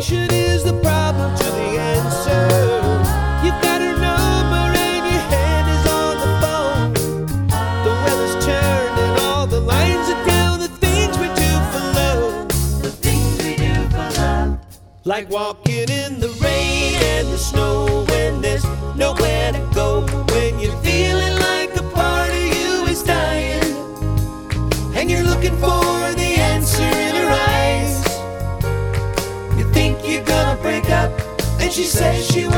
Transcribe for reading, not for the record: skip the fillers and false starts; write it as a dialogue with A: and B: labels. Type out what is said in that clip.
A: Communication is the problem to the answer. You've got her number and your hand is on the phone. The weather's turned and all the lines are down. The things we do for love,
B: The things we do for love.
A: like walking in the rain and the snow when there's nowhere to go. When you're feeling like a part of you is dying and you're looking for the answer in her eyes. You think you're gonna break up and she says she